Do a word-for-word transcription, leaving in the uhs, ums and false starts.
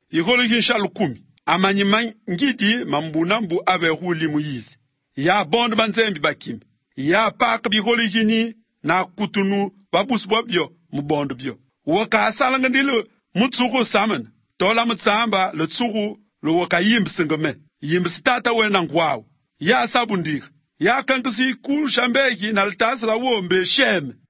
iholo hinshalu kumi. Amanyima ngidi mambuna mbu abe huli muyizi. Ya bond banzembi bakimi. Ya pak biholo hini na kutunu babusu bobyo mubondo byo. Waka asalanga ndilo mutsugu samen. Tola mutsamba le tsugu lo waka yimbsingame. Yimbstata wena ngwaw. Ya sabundir. Ya kankasi kul shambeki na ltasla wombe sheme.